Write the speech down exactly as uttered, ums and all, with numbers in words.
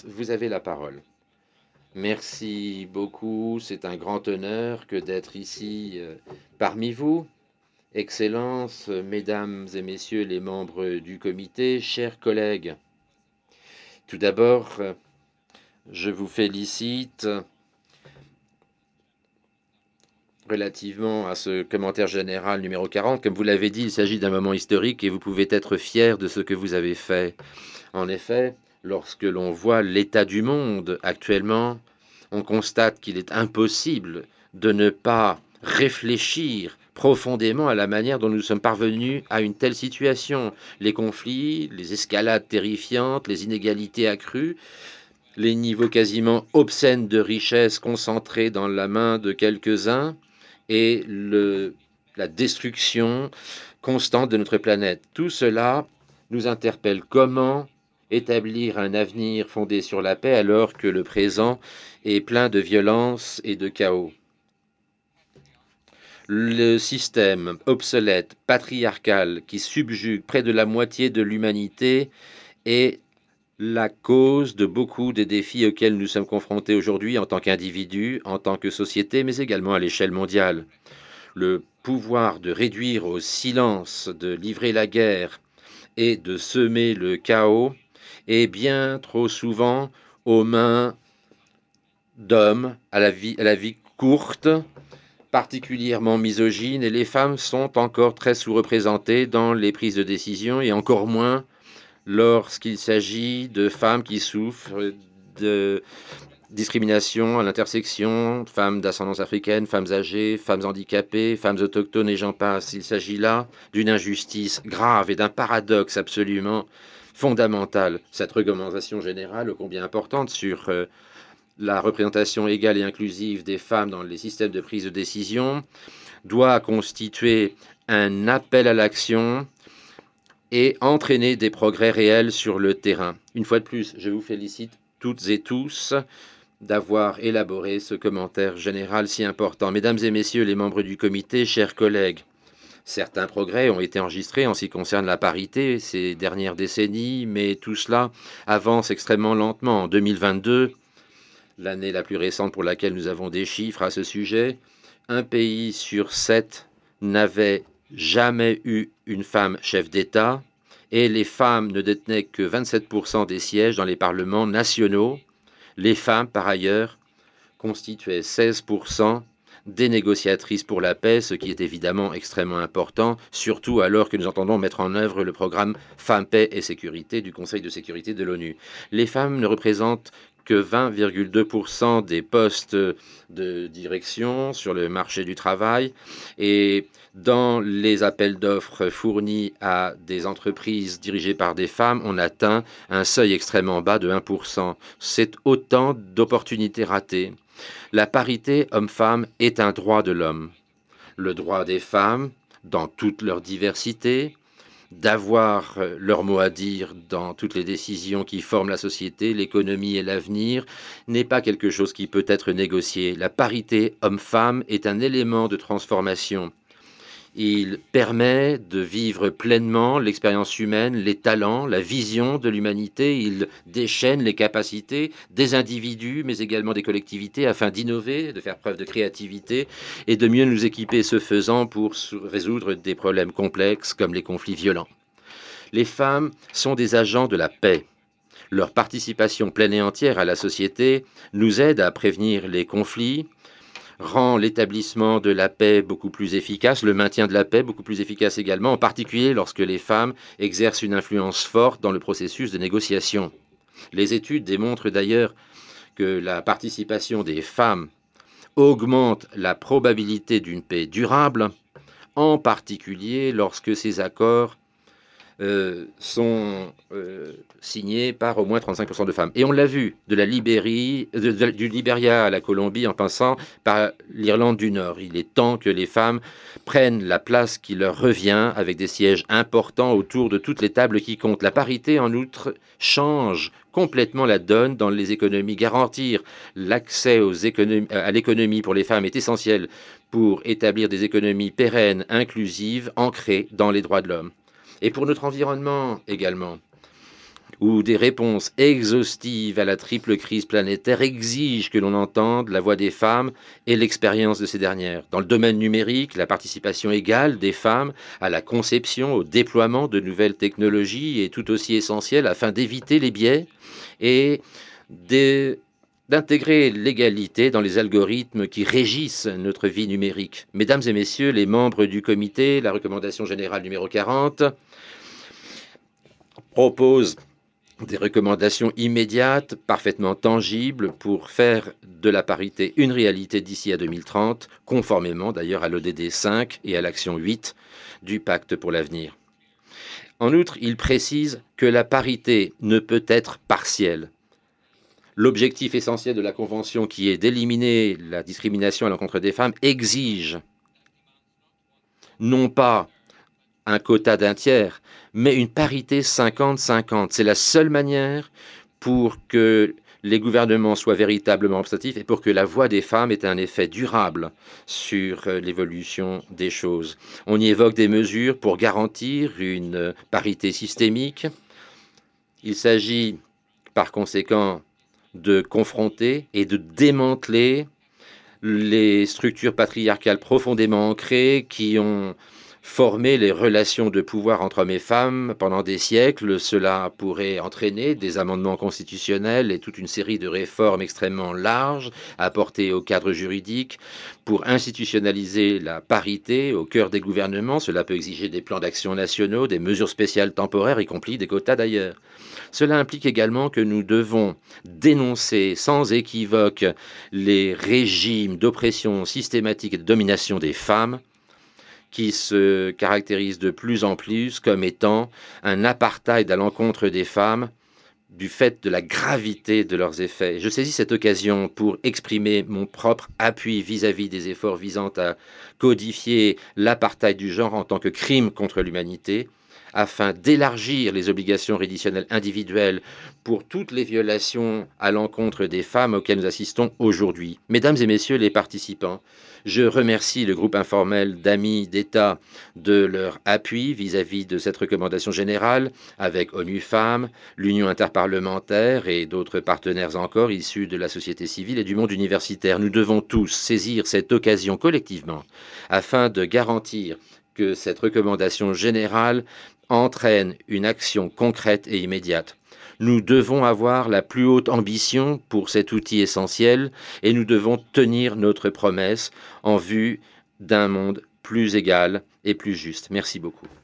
vous avez la parole. Merci beaucoup, c'est un grand honneur que d'être ici euh, parmi vous. Excellences, mesdames et messieurs les membres du comité, chers collègues. Tout d'abord, euh, je vous félicite relativement à ce commentaire général numéro quarante. Comme vous l'avez dit, il s'agit d'un moment historique et vous pouvez être fiers de ce que vous avez fait. En effet, lorsque l'on voit l'état du monde actuellement, on constate qu'il est impossible de ne pas réfléchir profondément à la manière dont nous sommes parvenus à une telle situation. Les conflits, les escalades terrifiantes, les inégalités accrues, les niveaux quasiment obscènes de richesse concentrés dans la main de quelques-uns et le, la destruction constante de notre planète. Tout cela nous interpelle. Comment établir un avenir fondé sur la paix alors que le présent est plein de violence et de chaos? Le système obsolète, patriarcal, qui subjugue près de la moitié de l'humanité est la cause de beaucoup des défis auxquels nous sommes confrontés aujourd'hui en tant qu'individus, en tant que société, mais également à l'échelle mondiale. Le pouvoir de réduire au silence, de livrer la guerre et de semer le chaos est bien trop souvent aux mains d'hommes à la vie, à la vie courte, particulièrement misogynes, et les femmes sont encore très sous-représentées dans les prises de décision, et encore moins lorsqu'il s'agit de femmes qui souffrent de discrimination à l'intersection, femmes d'ascendance africaine, femmes âgées, femmes handicapées, femmes autochtones et j'en passe. Il s'agit là d'une injustice grave et d'un paradoxe absolument fondamental. Cette recommandation générale, ô combien importante, sur euh, la représentation égale et inclusive des femmes dans les systèmes de prise de décision, doit constituer un appel à l'action et entraîner des progrès réels sur le terrain. Une fois de plus, je vous félicite toutes et tous d'avoir élaboré ce commentaire général si important. Mesdames et messieurs les membres du comité, chers collègues, certains progrès ont été enregistrés en ce qui concerne la parité ces dernières décennies, mais tout cela avance extrêmement lentement. En deux mille vingt-deux, l'année la plus récente pour laquelle nous avons des chiffres à ce sujet, un pays sur sept n'avait jamais eu une femme chef d'État et les femmes ne détenaient que vingt-sept pour cent des sièges dans les parlements nationaux. Les femmes, par ailleurs, constituaient seize pour cent des négociatrices pour la paix, ce qui est évidemment extrêmement important, surtout alors que nous entendons mettre en œuvre le programme Femmes, Paix et Sécurité du Conseil de sécurité de l'ONU. Les femmes ne représentent que vingt virgule deux pour cent des postes de direction sur le marché du travail et dans les appels d'offres fournis à des entreprises dirigées par des femmes, on atteint un seuil extrêmement bas de un pour cent. C'est autant d'opportunités ratées. La parité homme-femme est un droit de l'homme. Le droit des femmes, dans toute leur diversité, d'avoir leur mot à dire dans toutes les décisions qui forment la société, l'économie et l'avenir, n'est pas quelque chose qui peut être négocié. La parité homme-femme est un élément de transformation. Il permet de vivre pleinement l'expérience humaine, les talents, la vision de l'humanité. Il déchaîne les capacités des individus, mais également des collectivités, afin d'innover, de faire preuve de créativité et de mieux nous équiper, ce faisant, pour résoudre des problèmes complexes comme les conflits violents. Les femmes sont des agents de la paix. Leur participation pleine et entière à la société nous aide à prévenir les conflits, rend l'établissement de la paix beaucoup plus efficace, le maintien de la paix beaucoup plus efficace également, en particulier lorsque les femmes exercent une influence forte dans le processus de négociation. Les études démontrent d'ailleurs que la participation des femmes augmente la probabilité d'une paix durable, en particulier lorsque ces accords euh, sont euh, signés par au moins trente-cinq pour cent de femmes. Et on l'a vu, de la Libérie, de, de, du Libéria à la Colombie, en passant par l'Irlande du Nord. Il est temps que les femmes prennent la place qui leur revient avec des sièges importants autour de toutes les tables qui comptent. La parité, en outre, change complètement la donne dans les économies. Garantir l'accès aux économies, à l'économie pour les femmes est essentiel pour établir des économies pérennes, inclusives, ancrées dans les droits de l'homme. Et pour notre environnement également, où des réponses exhaustives à la triple crise planétaire exigent que l'on entende la voix des femmes et l'expérience de ces dernières. Dans le domaine numérique, la participation égale des femmes à la conception, au déploiement de nouvelles technologies est tout aussi essentielle afin d'éviter les biais et de- d'intégrer l'égalité dans les algorithmes qui régissent notre vie numérique. Mesdames et messieurs les membres du comité, la recommandation générale numéro quarante propose des recommandations immédiates, parfaitement tangibles, pour faire de la parité une réalité d'ici à deux mille trente, conformément d'ailleurs à l'O D D cinq et à l'action huit du Pacte pour l'avenir. En outre, il précise que la parité ne peut être partielle. L'objectif essentiel de la Convention, qui est d'éliminer la discrimination à l'encontre des femmes, exige non pas un quota d'un tiers, mais une parité cinquante cinquante. C'est la seule manière pour que les gouvernements soient véritablement représentatifs et pour que la voix des femmes ait un effet durable sur euh, l'évolution des choses. On y évoque des mesures pour garantir une parité systémique. Il s'agit par conséquent de confronter et de démanteler les structures patriarcales profondément ancrées qui ont formé les relations de pouvoir entre hommes et femmes pendant des siècles. Cela pourrait entraîner des amendements constitutionnels et toute une série de réformes extrêmement larges apportées au cadre juridique pour institutionnaliser la parité au cœur des gouvernements. Cela peut exiger des plans d'action nationaux, des mesures spéciales temporaires, y compris des quotas d'ailleurs. Cela implique également que nous devons dénoncer sans équivoque les régimes d'oppression systématique et de domination des femmes qui se caractérisent de plus en plus comme étant un apartheid à l'encontre des femmes du fait de la gravité de leurs effets. Je saisis cette occasion pour exprimer mon propre appui vis-à-vis des efforts visant à codifier l'apartheid du genre en tant que crime contre l'humanité, afin d'élargir les obligations réditionnelles individuelles pour toutes les violations à l'encontre des femmes auxquelles nous assistons aujourd'hui. Mesdames et messieurs les participants, je remercie le groupe informel d'amis d'État de leur appui vis-à-vis de cette recommandation générale avec ONU Femmes, l'Union interparlementaire et d'autres partenaires encore issus de la société civile et du monde universitaire. Nous devons tous saisir cette occasion collectivement afin de garantir que cette recommandation générale entraîne une action concrète et immédiate. Nous devons avoir la plus haute ambition pour cet outil essentiel et nous devons tenir notre promesse en vue d'un monde plus égal et plus juste. Merci beaucoup.